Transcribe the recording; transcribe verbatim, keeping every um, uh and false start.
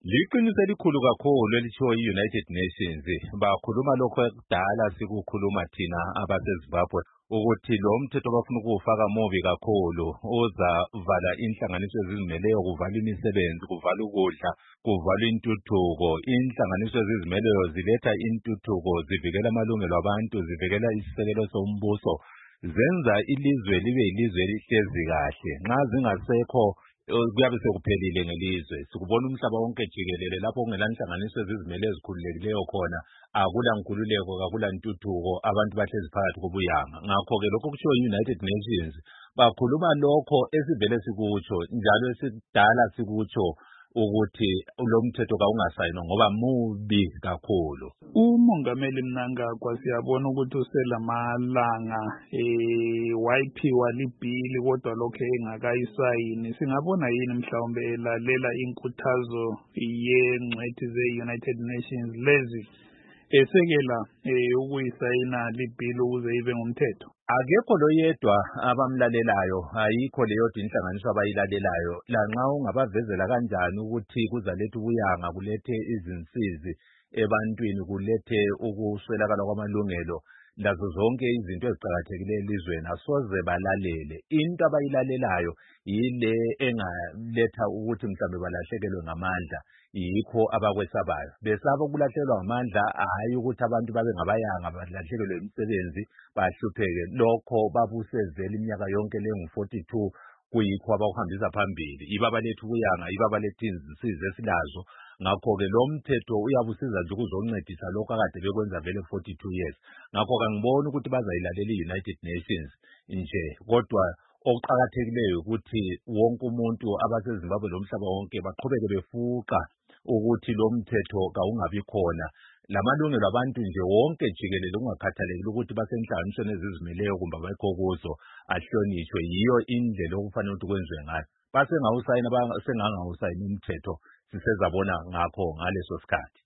Liqiniso elikhulu kakhulu elitshiwo yi-United Nations bakhuluma lokho ekudala sikukhuluma thina abaseZimbabwe ukuthi lo mthetho bafuna ukuwufaka mubi kakhulu uzavala inhlanganiso ezizimeleyo, kuvala imisebenzi, kuvala ukudla, kuvala intuthuko. Inhlanganiso ezizimeleyo ziletha intuthuko, zivikela amalungelo abantu, zivikela isisekelo sombuso, zenza ilizwe libe yilizwe elihlezi kahle. Nxa zingasekho kuyabe sekuphelile ngelizwe. Sikubona umhlaba wonke jikelele lapho kungela nhlanganiso ezizimele ezikhululekileyo khona, akula nkululeko, akula ntuthuko, abantu bahlezi phakathi kobuyanga. Ngakho-ke lokho kutshiwo yi-United Nations bakhuluma lokho esivele sikutsho njalo esidala sikutsho ukuthi lo mthetho kawungasayinwa ngoba mubi kakhulu. Umongameli Mnangagwa siyabona ukuthi uselamalanga eh wayiphiwa libhili kodwa lokho engakayisayini. Singabona yini mhlawumbe elalela inkuthazo yengcwethi ze-United Nations lezi esekela eh ukuyisayina libhili ukuze ibe ngumthetho? Akekho lo yedwa abamlalelayo, ayikho leyo inhlanganiso abayilalelayo. Lanxa ungabavezela kanjani ukuthi kuzaletha ubuyanga, kulethe izinsizi ebantwini, kulethe ukuswelakala kwamalungelo, lazo zonke izinto eziqakathekileyo elizweni, asoze balalele. Into abayilalelayo yile engaletha ukuthi mhlawumbe balahlekelwe ngamandla, yikho abakwesabayo. Besaba ukulahlekelwa ngamandla, hayi ukuthi abantu babe ngabayanga balahlekelwe imisebenzi bahlupheke. Lokho babusezela iminyaka yonke lengu forty-two, kuyikho abakuhambisa phambili. Yibo abaletha ubuyanga, yibo abaletha izinsizi esilazo. Ngakho-ke lo mthetho uyabusiza nje ukuzoncedisa lokho akade bekwenza vele forty-two years. Ngakho kangiboni ukuthi bazayilalela i-United Nations nje, kodwa okuqakathekileyo ukuthi wonke umuntu abaseZimbabwe lomhlaba wonke baqhubeke befuqa ukuthi lo mthetho kawungabi khona. Lamalungelo abantu nje wonke jikelele kungakhathalekile ukuthi basenhlanganisweni ezizimeleyo kumbe abekho kuzo ahlonishwe. Yiyo indlela okufanele ukuthi kwenziwe ngayo. Basengawusayina, basengangawusayina umthetho, sisezabona ngakho ngaleso sikhathi.